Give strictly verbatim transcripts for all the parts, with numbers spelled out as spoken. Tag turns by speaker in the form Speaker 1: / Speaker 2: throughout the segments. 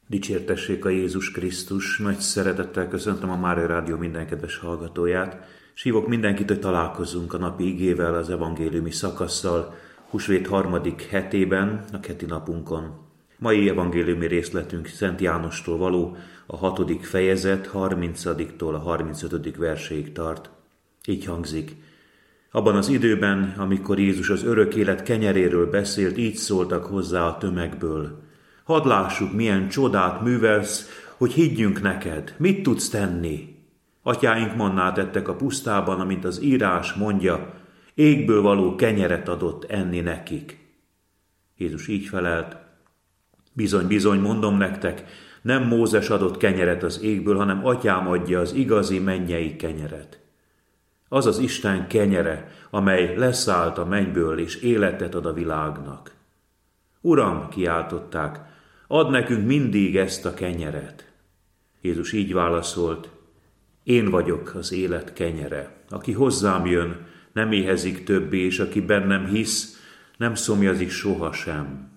Speaker 1: Dicsértessék a Jézus Krisztus, nagy szeretettel köszöntöm a Mária Rádió minden kedves hallgatóját, és hívok mindenkit, hogy találkozzunk a napi igével, az evangéliumi szakasszal, húsvét harmadik hetében, a heti napunkon. Mai evangéliumi részletünk Szent Jánostól való, a hatodik fejezet, harmincadiktól a harmincötödik verséig tart. Így hangzik: abban az időben, amikor Jézus az örök élet kenyeréről beszélt, így szóltak hozzá a tömegből: hadd lássuk, milyen csodát művelsz, hogy higgyünk neked. Mit tudsz tenni? Atyáink mannát ettek a pusztában, amint az írás mondja, égből való kenyeret adott enni nekik. Jézus így felelt: bizony, bizony, mondom nektek, nem Mózes adott kenyeret az égből, hanem Atyám adja az igazi mennyei kenyeret. Az az Isten kenyere, amely leszállt a mennyből, és életet ad a világnak. Uram, kiáltották, add nekünk mindig ezt a kenyeret. Jézus így válaszolt: én vagyok az élet kenyere. Aki hozzám jön, nem éhezik többé, és aki bennem hisz, nem szomjazik sohasem.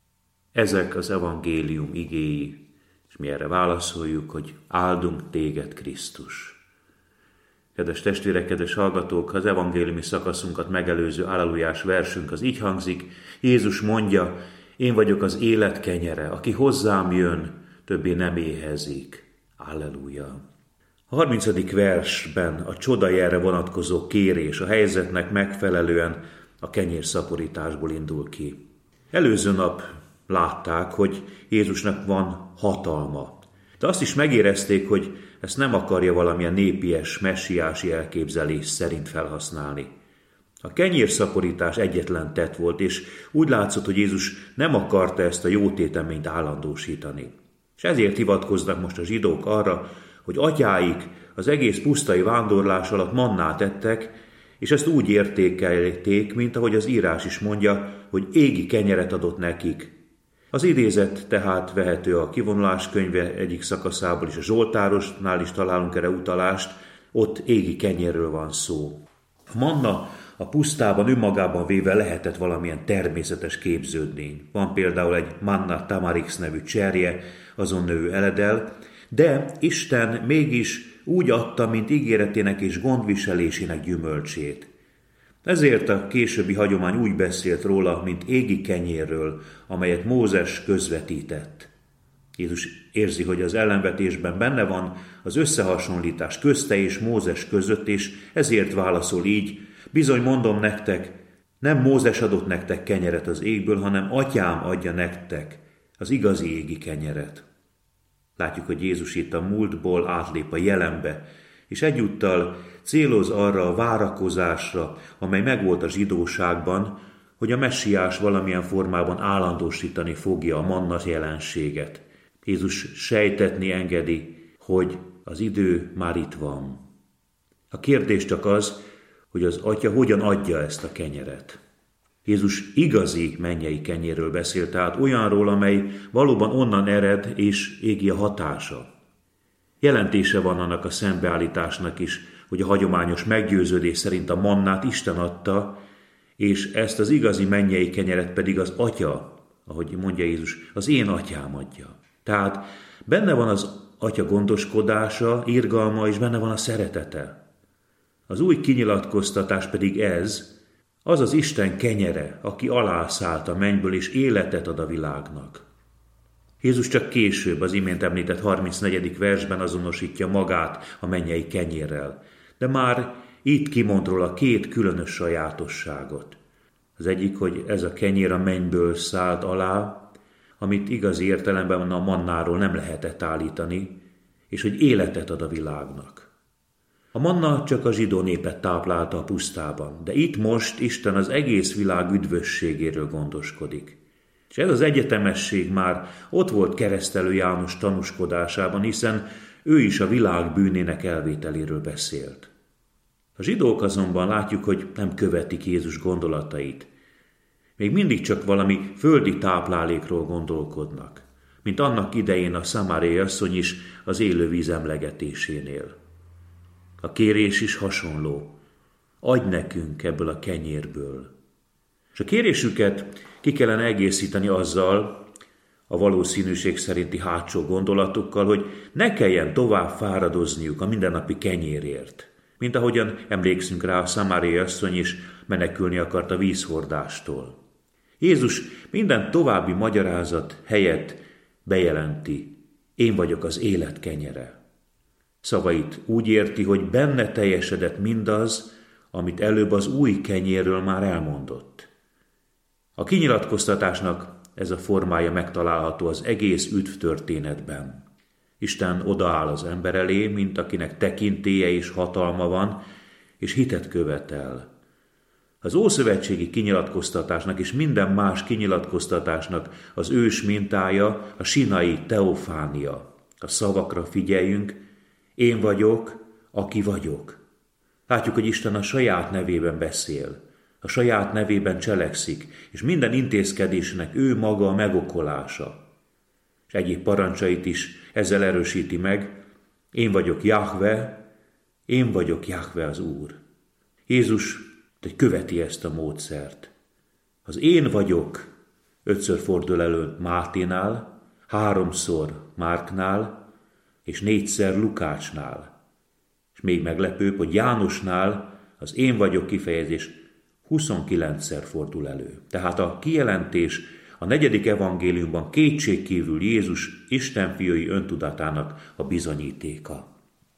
Speaker 1: Ezek az evangélium igéi, és mi erre válaszoljuk, hogy áldunk téged, Krisztus. Kedves testvérek, kedves hallgatók, az evangéliumi szakaszunkat megelőző allelujás versünk az így hangzik: Jézus mondja, én vagyok az élet kenyere, aki hozzám jön, többé nem éhezik. Alleluja! A harmincadik versben a csodajelre vonatkozó kérés a helyzetnek megfelelően a kenyérszaporításból indul ki. Előző nap látták, hogy Jézusnak van hatalma, de azt is megérezték, hogy ezt nem akarja valamilyen népies, messiási elképzelés szerint felhasználni. A kenyérszaporítás egyetlen tett volt, és úgy látszott, hogy Jézus nem akarta ezt a jó téteményt állandósítani. És ezért hivatkoznak most a zsidók arra, hogy atyáik az egész pusztai vándorlás alatt mannát ettek, és ezt úgy értékelték, mint ahogy az írás is mondja, hogy égi kenyeret adott nekik. Az idézet tehát vehető a Kivonulás könyve egyik szakaszából, és a Zsoltárosnál is találunk erre utalást, ott égi kenyérről van szó. A manna a pusztában önmagában véve lehetett valamilyen természetes képződmény. Van például egy manna tamarix nevű cserje, azon növő eledel, de Isten mégis úgy adta, mint ígéretének és gondviselésének gyümölcsét. Ezért a későbbi hagyomány úgy beszélt róla, mint égi kenyérről, amelyet Mózes közvetített. Jézus érzi, hogy az ellenvetésben benne van az összehasonlítás közte és Mózes között, és ezért válaszol így: bizony, mondom nektek, nem Mózes adott nektek kenyeret az égből, hanem Atyám adja nektek az igazi égi kenyeret. Látjuk, hogy Jézus itt a múltból átlép a jelenbe, és egyúttal céloz arra a várakozásra, amely megvolt a zsidóságban, hogy a messiás valamilyen formában állandósítani fogja a manna jelenséget. Jézus sejtetni engedi, hogy az idő már itt van. A kérdés csak az, hogy az Atya hogyan adja ezt a kenyeret. Jézus igazi mennyei kenyérről beszél, tehát olyanról, amely valóban onnan ered és égi a hatása. Jelentése van annak a szembeállításnak is, hogy a hagyományos meggyőződés szerint a mannát Isten adta, és ezt az igazi mennyei kenyeret pedig az Atya, ahogy mondja Jézus, az én Atyám adja. Tehát benne van az Atya gondoskodása, irgalma, és benne van a szeretete. Az új kinyilatkoztatás pedig ez, az az Isten kenyere, aki alászállt a mennyből, és életet ad a világnak. Jézus csak később, az imént említett harmincnegyedik versben azonosítja magát a mennyei kenyérrel, de már itt kimond róla két különös sajátosságot. Az egyik, hogy ez a kenyér a mennyből szállt alá, amit igazi értelemben a mannáról nem lehetett állítani, és hogy életet ad a világnak. A manna csak a zsidó népet táplálta a pusztában, de itt most Isten az egész világ üdvösségéről gondoskodik. És ez az egyetemesség már ott volt Keresztelő János tanúskodásában, hiszen ő is a világ bűnének elvételéről beszélt. A zsidók azonban látjuk, hogy nem követik Jézus gondolatait. Még mindig csak valami földi táplálékról gondolkodnak, mint annak idején a szamáriai asszony is az élővíz emlegetésénél. A kérés is hasonló. Adj nekünk ebből a kenyérből. És a kérésüket ki kellene egészíteni azzal, a valószínűség szerinti hátsó gondolatukkal, hogy ne kelljen tovább fáradozniuk a mindennapi kenyérért, mint ahogyan emlékszünk rá, a szamáriai asszony is menekülni akart a vízhordástól. Jézus minden további magyarázat helyett bejelenti: én vagyok az élet kenyere. Szavait úgy érti, hogy benne teljesedett mindaz, amit előbb az új kenyérről már elmondott. A kinyilatkoztatásnak ez a formája megtalálható az egész üdv történetben. Isten odaáll az ember elé, mint akinek tekintélye és hatalma van, és hitet követel. Az ószövetségi kinyilatkoztatásnak és minden más kinyilatkoztatásnak az ős mintája a sinai teofánia. A szavakra figyeljünk: én vagyok, aki vagyok. Látjuk, hogy Isten a saját nevében beszél, a saját nevében cselekszik, és minden intézkedésnek ő maga a megokolása. És egyéb parancsait is ezzel erősíti meg: én vagyok Jahve, én vagyok Jahve az Úr. Jézus követi ezt a módszert. Az én vagyok ötször fordul elő Máténál, háromszor Márknál, és négyszer Lukácsnál. És még meglepőbb, hogy Jánosnál az én vagyok kifejezés huszonkilencszer fordul elő. Tehát a kijelentés a negyedik evangéliumban kétségkívül Jézus Isten fiai öntudatának a bizonyítéka.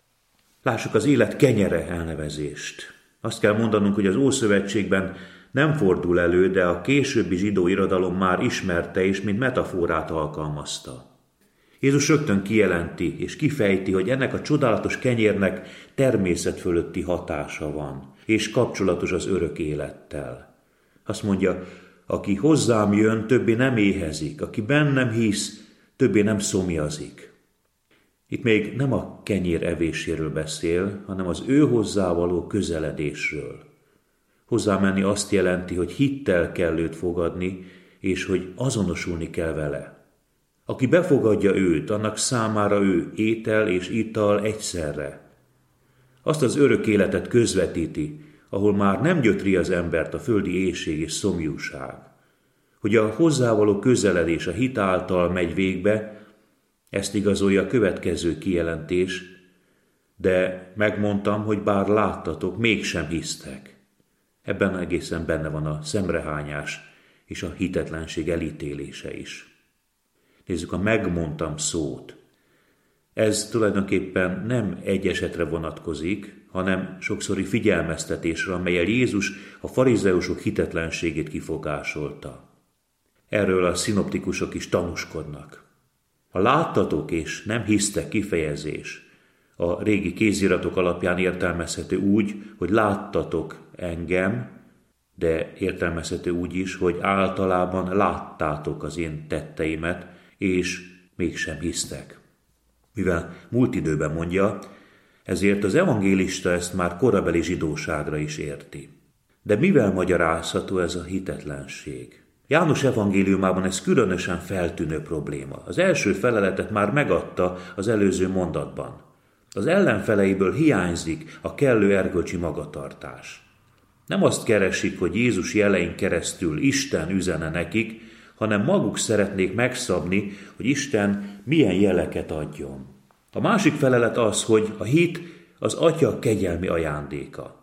Speaker 1: Lássuk az élet kenyere elnevezést. Azt kell mondanunk, hogy az Ószövetségben nem fordul elő, de a későbbi zsidó irodalom már ismerte és mint metaforát alkalmazta. Jézus rögtön kijelenti és kifejti, hogy ennek a csodálatos kenyérnek természet fölötti hatása van, és kapcsolatos az örök élettel. Azt mondja: aki hozzám jön, többé nem éhezik, aki bennem hisz, többé nem szomjazik. Itt még nem a kenyér evéséről beszél, hanem az ő hozzávaló közeledésről. Hozzámenni azt jelenti, hogy hittel kell őt fogadni, és hogy azonosulni kell vele. Aki befogadja őt, annak számára ő étel és ital egyszerre. Azt az örök életet közvetíti, ahol már nem gyötri az embert a földi éhség és szomjúság. Hogy a hozzávaló közeledés a hit által megy végbe, ezt igazolja a következő kijelentés: de megmondtam, hogy bár láttatok, mégsem hisztek. Ebben egészen benne van a szemrehányás és a hitetlenség elítélése is. Nézzük a megmondtam szót. Ez tulajdonképpen nem egy esetre vonatkozik, hanem sokszori figyelmeztetésre, amellyel Jézus a farizeusok hitetlenségét kifogásolta. Erről a szinoptikusok is tanúskodnak. A láttatok és nem hisztek kifejezés a régi kéziratok alapján értelmezhető úgy, hogy láttatok engem, de értelmezhető úgy is, hogy általában láttátok az én tetteimet, és mégsem hisztek. Mivel múlt időben mondja, ezért az evangélista ezt már korabeli zsidóságra is érti. De mivel magyarázható ez a hitetlenség? János evangéliumában ez különösen feltűnő probléma. Az első feleletet már megadta az előző mondatban. Az ellenfeleiből hiányzik a kellő erkölcsi magatartás. Nem azt keresik, hogy Jézus jelein keresztül Isten üzene nekik, hanem maguk szeretnék megszabni, hogy Isten milyen jeleket adjon. A másik felelet az, hogy a hit az Atya kegyelmi ajándéka.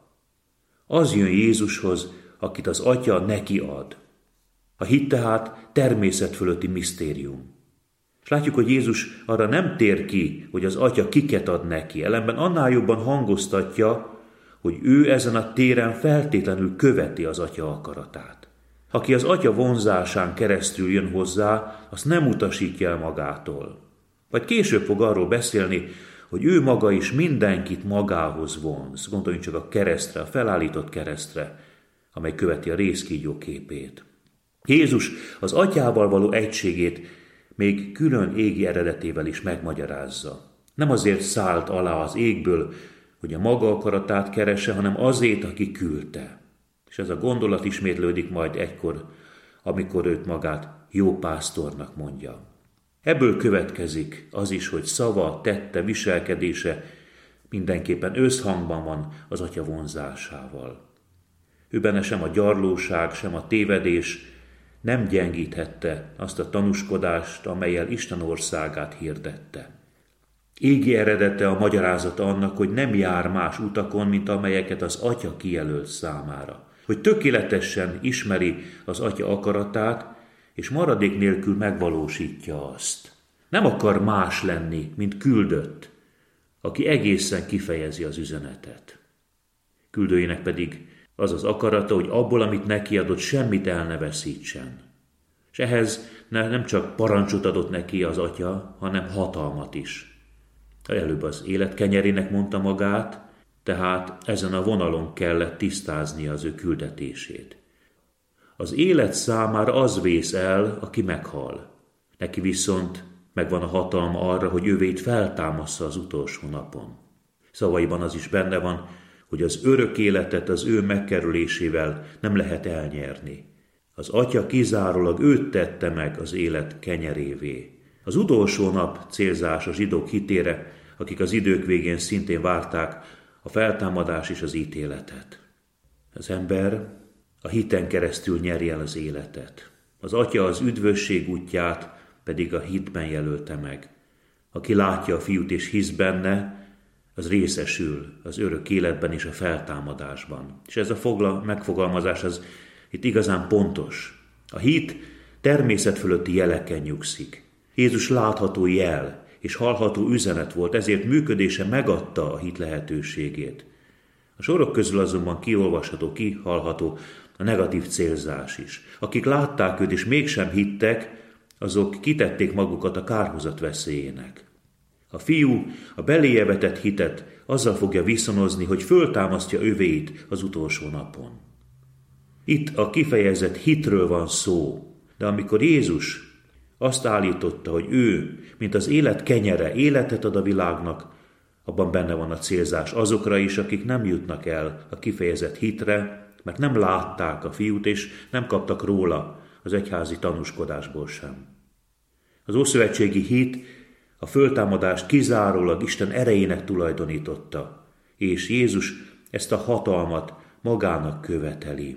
Speaker 1: Az jön Jézushoz, akit az Atya neki ad. A hit tehát természet fölötti misztérium. És látjuk, hogy Jézus arra nem tér ki, hogy az Atya kiket ad neki, ellenben annál jobban hangoztatja, hogy ő ezen a téren feltétlenül követi az Atya akaratát. Aki az Atya vonzásán keresztül jön hozzá, azt nem utasítja el magától. Vagy később fog arról beszélni, hogy ő maga is mindenkit magához vonz. Gondoljunk csak a keresztre, a felállított keresztre, amely követi a rézkígyó képét. Jézus az Atyával való egységét még külön égi eredetével is megmagyarázza. Nem azért szállt alá az égből, hogy a maga akaratát keresse, hanem azért, aki küldte. És ez a gondolat ismétlődik majd egykor, amikor őt magát jó pásztornak mondja. Ebből következik az is, hogy szava, tette, viselkedése mindenképpen összhangban van az Atya vonzásával. Ő benne sem a gyarlóság, sem a tévedés, nem gyengíthette azt a tanúskodást, amellyel Isten országát hirdette. Égi eredete a magyarázata annak, hogy nem jár más utakon, mint amelyeket az Atya kijelölt számára. Hogy tökéletesen ismeri az Atya akaratát, és maradék nélkül megvalósítja azt. Nem akar más lenni, mint küldött, aki egészen kifejezi az üzenetet. Küldőjének pedig az az akarata, hogy abból, amit neki adott, semmit el ne veszítsen. És ehhez nem csak parancsot adott neki az Atya, hanem hatalmat is. Előbb az élet kenyerének mondta magát, tehát ezen a vonalon kellett tisztáznia az ő küldetését. Az élet számára az vész el, aki meghal. Neki viszont megvan a hatalma arra, hogy jövét feltámassza az utolsó napon. Szavaiban az is benne van, hogy az örök életet az ő megkerülésével nem lehet elnyerni. Az Atya kizárólag őt tette meg az élet kenyerévé. Az utolsó nap célzás a zsidók hitére, akik az idők végén szintén várták a feltámadás és az ítéletet. Az ember a hiten keresztül nyeri el az életet. Az Atya az üdvösség útját pedig a hitben jelölte meg. Aki látja a Fiút és hisz benne, az részesül az örök életben és a feltámadásban. És ez a fogla, megfogalmazás az itt igazán pontos. A hit természet fölötti jeleken nyugszik. Jézus látható jel és hallható üzenet volt, ezért működése megadta a hit lehetőségét. A sorok közül azonban kiolvasható, kihallható a negatív célzás is. Akik látták őt és mégsem hittek, azok kitették magukat a kárhozat veszélyének. A fiú a beléje vetett hitet azzal fogja viszonozni, hogy föltámasztja övéit az utolsó napon. Itt a kifejezett hitről van szó, de amikor Jézus azt állította, hogy ő, mint az élet kenyere, életet ad a világnak, abban benne van a célzás azokra is, akik nem jutnak el a kifejezett hitre, mert nem látták a fiút, és nem kaptak róla az egyházi tanúskodásból sem. Az ószövetségi hit a föltámadást kizárólag Isten erejének tulajdonította, és Jézus ezt a hatalmat magának követeli.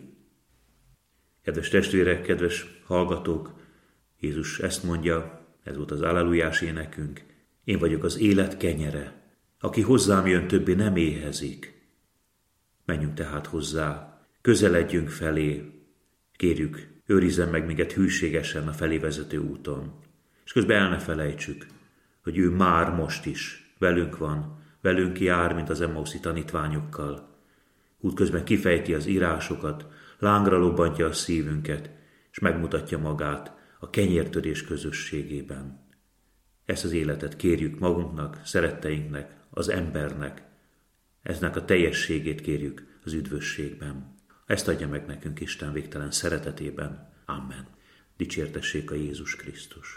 Speaker 1: Kedves testvérek, kedves hallgatók, Jézus ezt mondja, ez volt az allelujás énekünk, én vagyok az élet kenyere, aki hozzám jön, többé nem éhezik. Menjünk tehát hozzá, közeledjünk felé, kérjük, őrizzen meg minket hűségesen a felé vezető úton. És közben el ne felejtsük, hogy ő már most is velünk van, velünk jár, mint az Emmauszi tanítványokkal. Útközben kifejti az írásokat, lángra lobbantja a szívünket, és megmutatja magát a kenyértörés közösségében. Ezt az életet kérjük magunknak, szeretteinknek, az embernek. Eznek a teljességét kérjük az üdvösségben. Ezt adja meg nekünk Isten végtelen szeretetében. Amen. Dicsértessék a Jézus Krisztus.